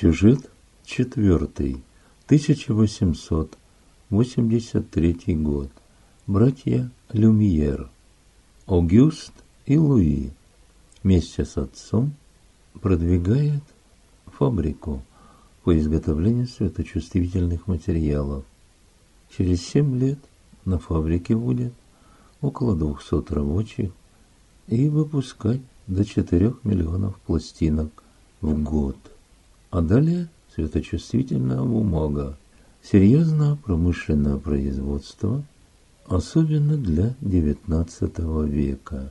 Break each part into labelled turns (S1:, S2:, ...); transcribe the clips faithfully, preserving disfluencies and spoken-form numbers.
S1: Сюжет четвертый. тысяча восемьсот восемьдесят третий год. Братья Люмьер, Огюст и Луи, вместе с отцом продвигают фабрику по изготовлению светочувствительных материалов. Через семь лет на фабрике будет около двухсот рабочих и выпускать до четырёх миллионов пластинок в год. А далее светочувствительная бумага, серьезное промышленное производство, особенно для девятнадцатого века.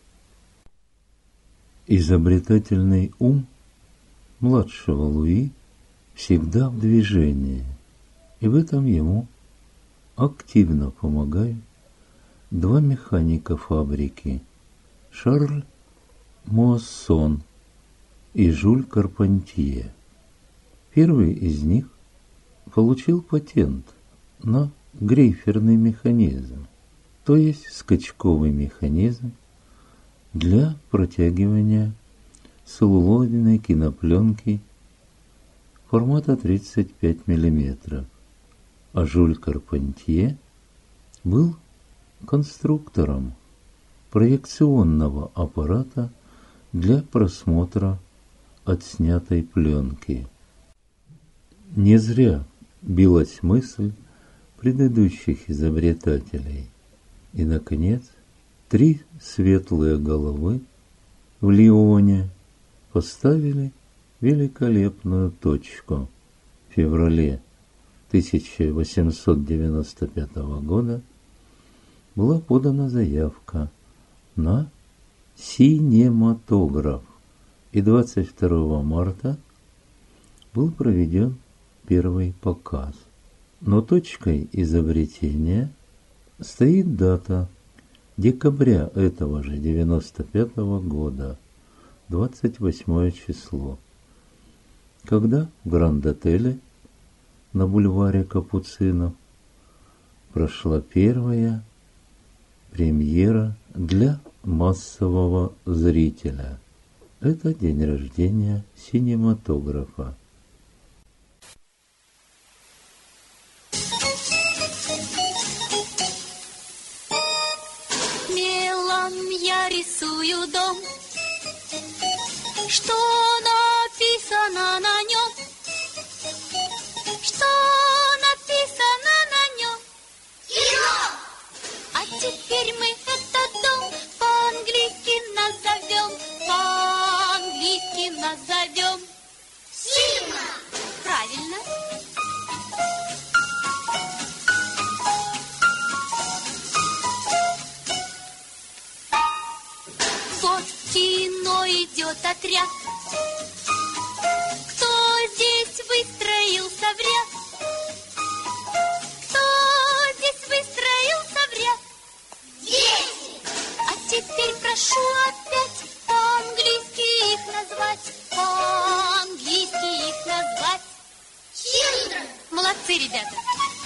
S1: Изобретательный ум младшего Луи всегда в движении, и в этом ему активно помогают два механика фабрики – Шарль Муассон и Жюль Карпантье. Первый из них получил патент на грейферный механизм, то есть скачковый механизм для протягивания целлулоидной кинопленки формата тридцать пять миллиметров, а Жюль Карпантье был конструктором проекционного аппарата для просмотра отснятой пленки. Не зря билась мысль предыдущих изобретателей. И, наконец, три светлые головы в Лионе поставили великолепную точку. В феврале тысяча восемьсот девяносто пятого года была подана заявка на синематограф, и двадцать второго марта был проведен первый показ. Но точкой изобретения стоит дата декабря этого же девяносто пятого года, двадцать восьмое число, когда в Гранд-отеле на бульваре Капуцинов прошла первая премьера для массового зрителя. Это день рождения синематографа.
S2: Мелом я рисую дом, что написано на нем, что написано на нем? Кино! А теперь мы этот дом по-английски назовем, по-английски назовем Синема! Правильно. Вот в кино идет отряд, кто здесь выстроился в ряд? Кто здесь выстроился в ряд? Дети! А теперь прошу опять по-английски их назвать, по-английски их назвать. Children! Молодцы, ребята!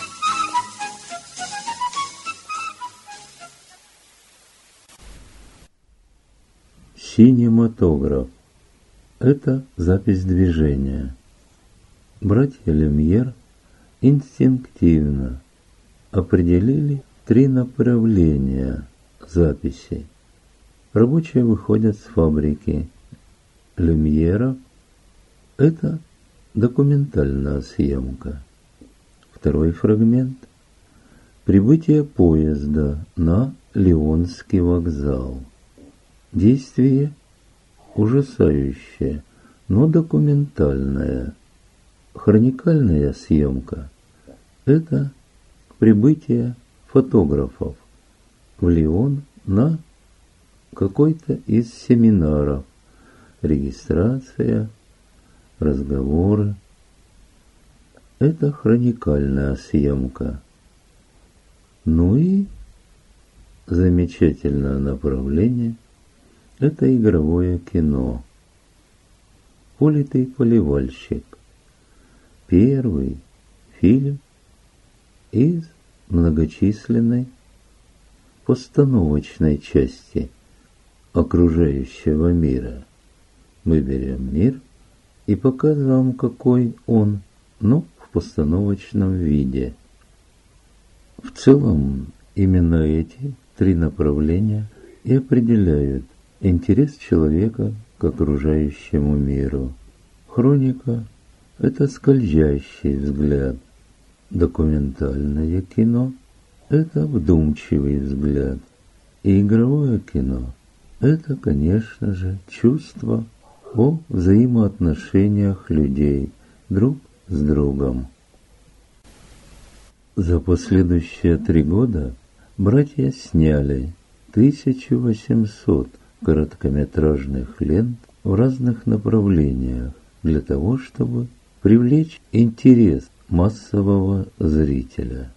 S1: Синематограф – это запись движения. Братья Люмьер инстинктивно определили три направления записей. Рабочие выходят с фабрики. Люмьера – это документальная съемка. Второй фрагмент – прибытие поезда на Лионский вокзал. Действие ужасающее, но документальное. Хроникальная съемка – это прибытие фотографов в Лион на какой-то из семинаров, регистрация, разговоры. Это хроникальная съемка. Ну и замечательное направление – это игровое кино. «Политый поливальщик» – первый фильм из многочисленной постановочной части окружающего мира. Мы берем мир и показ вам, какой он, но в постановочном виде. В целом, именно эти три направления и определяют интерес человека к окружающему миру. Хроника – это скользящий взгляд. Документальное кино – это вдумчивый взгляд. И игровое кино – это, конечно же, чувство о взаимоотношениях людей друг с другом. За последующие три года братья сняли тысячу восемьсот короткометражных лент в разных направлениях для того, чтобы привлечь интерес массового зрителя.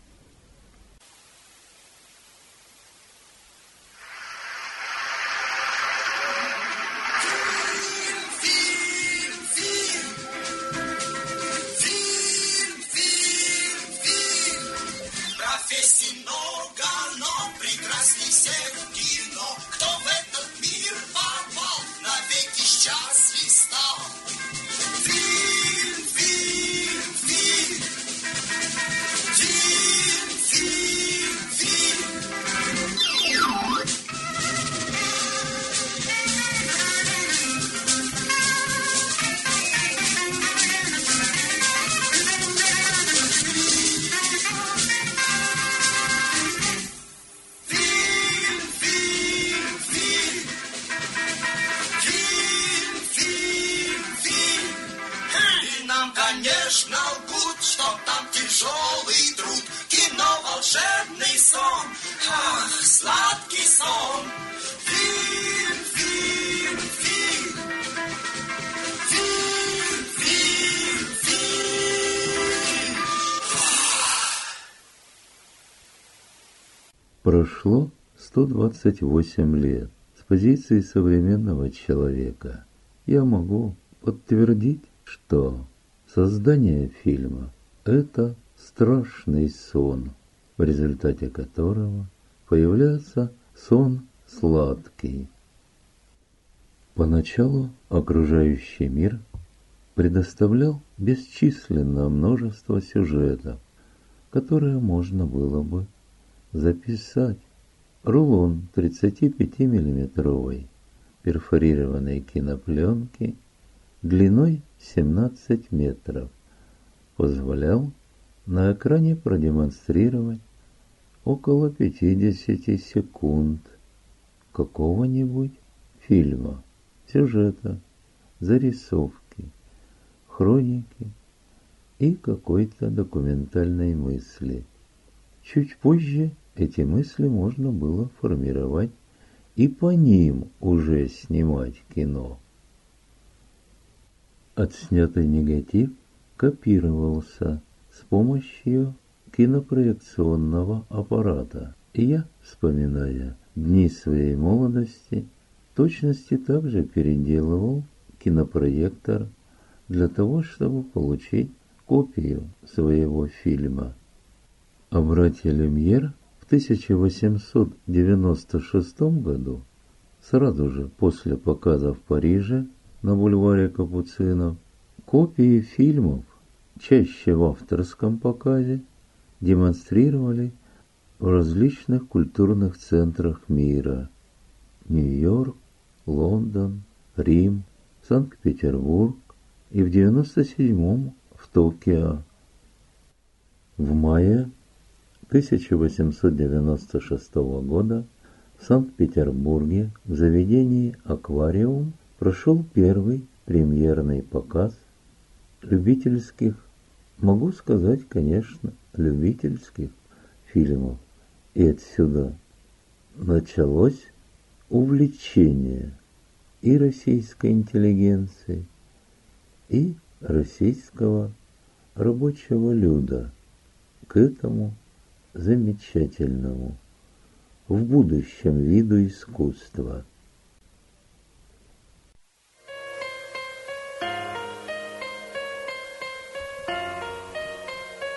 S3: Конечно, лгут, что там тяжелый труд, кино волшебный сон, ах, сладкий сон. Фильм, фильм, фильм, фильм, фильм, фильм.
S1: Прошло сто двадцать восемь лет с позиции современного человека. Я могу подтвердить, что создание фильма – это страшный сон, в результате которого появляется сон сладкий. Поначалу окружающий мир предоставлял бесчисленное множество сюжетов, которые можно было бы записать. Рулон тридцатипятимиллиметровой перфорированной кинопленки длиной семнадцать метров позволял на экране продемонстрировать около пятьдесят секунд какого-нибудь фильма, сюжета, зарисовки, хроники и какой-то документальной мысли. Чуть позже эти мысли можно было формировать и по ним уже снимать кино. Отснятый негатив копировался с помощью кинопроекционного аппарата, и я, вспоминая дни своей молодости, в точности также переделывал кинопроектор для того, чтобы получить копию своего фильма. А братья Люмьер в тысяча восемьсот девяносто шестом году, сразу же после показа в Париже на бульваре Капуцинов, копии фильмов, чаще в авторском показе, демонстрировали в различных культурных центрах мира: Нью-Йорк, Лондон, Рим, Санкт-Петербург и в девяносто седьмом в Токио. В мае тысяча восемьсот девяносто шестого года в Санкт-Петербурге в заведении «Аквариум» прошел первый премьерный показ любительских, могу сказать, конечно, любительских фильмов. И отсюда началось увлечение и российской интеллигенции, и российского рабочего люда к этому замечательному в будущем виду искусства.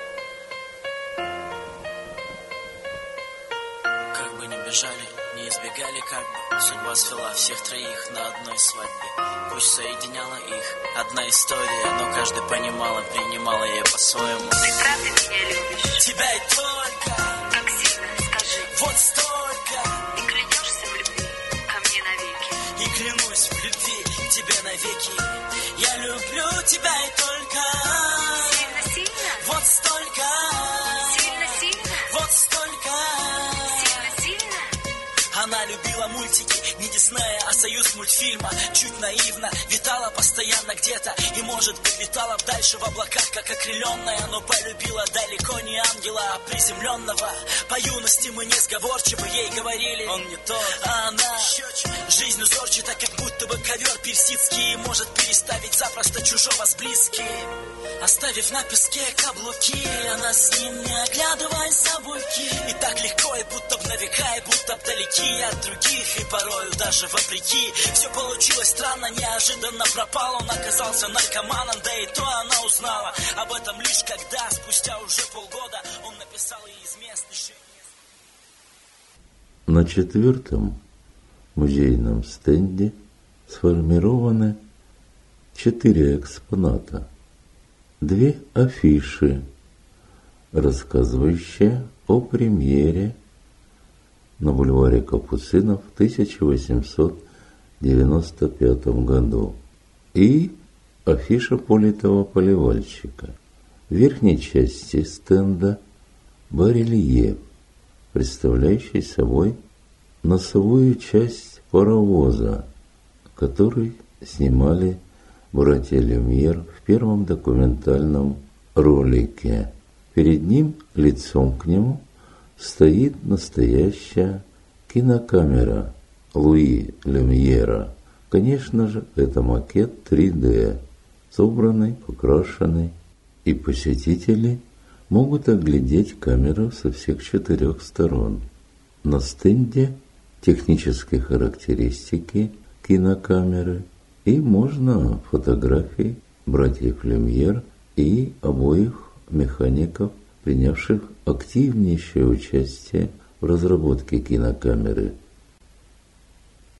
S3: Как бы ни бежали, не избегали
S4: предполагали, как бы судьба свела всех троих на одной свадьбе. Пусть соединяла их одна история, но каждый понимал и принимал ее по-своему.
S5: Ты правда меня любишь?
S4: Тебя и только.
S5: Как сильно, скажи.
S4: Вот столько.
S5: И клянешься в любви ко мне навеки.
S4: И клянусь в любви тебе навеки. Я люблю тебя и только.
S5: Сильно-сильно?
S4: Вот столько.
S5: Сильно-сильно?
S4: Вот столько.
S5: Сильно-сильно?
S4: Она любила мультики, не Диснея, а союз мультфильма. Чуть наивно, витала постоянно где-то. И, может быть, летала дальше в облаках, как окрыленная. Но полюбила далеко не ангела, а приземленного. По юности мы несговорчивы, ей говорили: он не тот, а она. Жизнь узорчата, как будто бы ковер персидский. И может переставить запросто чужого с близки. Оставив на песке каблуки, она с ним, не оглядываясь за буйки. И так легко, и будто б на века, и будто б далеки от других. И порою даже вопреки. Все получилось странно, неожиданно пропал. Он оказался наркоманом, да и то она узнала об этом лишь когда, спустя уже полгода, он написал ей из мест еще.
S1: На четвертом музейном стенде сформированы четыре экспоната. Две афиши, рассказывающие о премьере на бульваре Капуцинов в тысяча восемьсот девяносто пятом году, и афиша политого поливальщика. В верхней части стенда барельеф, представляющий собой носовую часть паровоза, который снимали братья Люмьер в первом документальном ролике. Перед ним, лицом к нему, стоит настоящая кинокамера Луи Люмьера. Конечно же, это макет три дэ, собранный, покрашенный, и посетители могут оглядеть камеру со всех четырех сторон. На стенде технические характеристики кинокамеры, и можно фотографии братьев Люмьер и обоих механиков, принявших активнейшее участие в разработке кинокамеры.